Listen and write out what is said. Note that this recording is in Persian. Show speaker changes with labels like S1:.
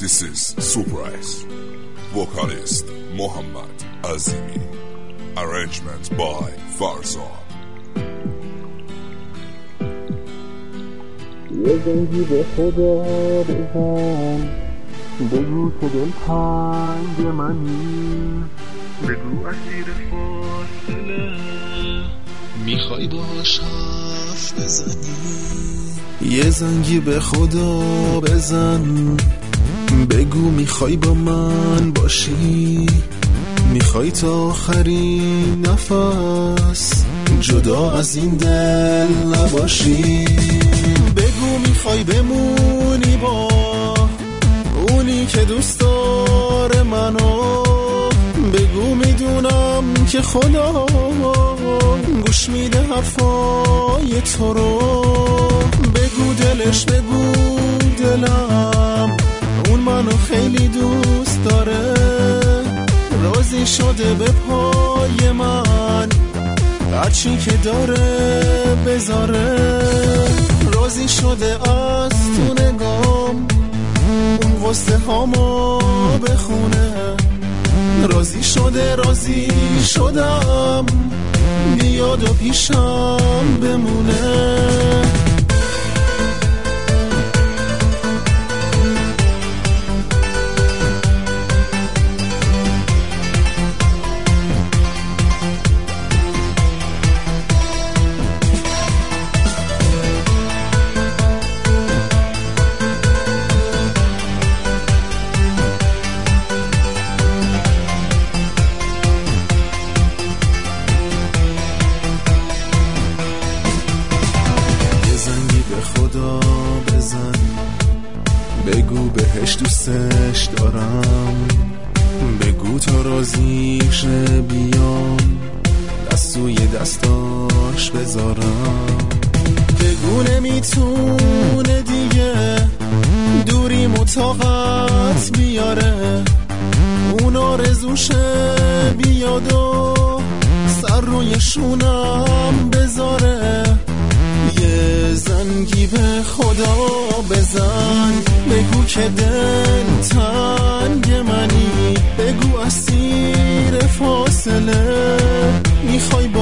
S1: This is Surprise. Vocalist Mohammad Azimi. Arrangement by Farzan.
S2: یه زنگی به خدا بزن، بگو که دلتنگ منی، بگو اسیر فاصله
S3: میخوای باهاش حرف بزنی.
S4: یه زنگی به خدا بزن، بگو میخوای با من باشی، میخوای تا آخرین نفس جدا از این دل نباشی. بگو میخوای بمونی با اونی که دوست داره منو، بگو میدونم که خدا گوش میده حرفای تو رو. بگو دلش، بگو دلم اون منو خیلی دوست داره، راضی شده به پای من هرچی که داره بذاره، راضی شده از تو نگام اون واسه هامو بخونه، راضی شده راضی شدم بیاد و پیشم بمونه. خدا بزن، بگو بهش دوستش دارم، بگو تا راضیشه بیام دستوی دستاش بذارم. بگو نمیتونه دیگه دوری مطاقت بیاره، اون آرزوشه بیاد و سر روی شونم بذاره. یه زنگی به خدا بزن، بگو که دل تنگ منی، بگو اسیر فاصله میخوای